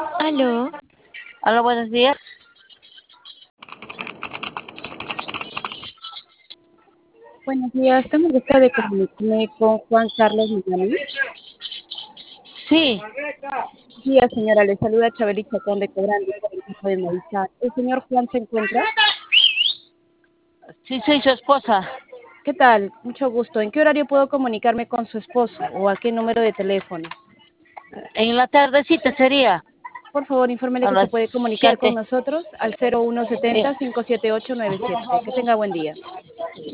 Aló, Hola, buenos días. Buenos días, tengo el gusto de comunicarme con Juan Carlos Millán. Sí, Buenos días, señora, le saluda Chabeli Chacón de Cobrando por el grupo de Movistar. ¿El señor Juan se encuentra? sí, soy su esposa. ¿Qué tal? Mucho gusto. ¿En qué horario puedo comunicarme con su esposo o a qué número de teléfono? En la tardecita sería, Por favor, infórmele a que se las puede comunicar con 7. nosotros al Sí. 0170-578-97. Que tenga buen día.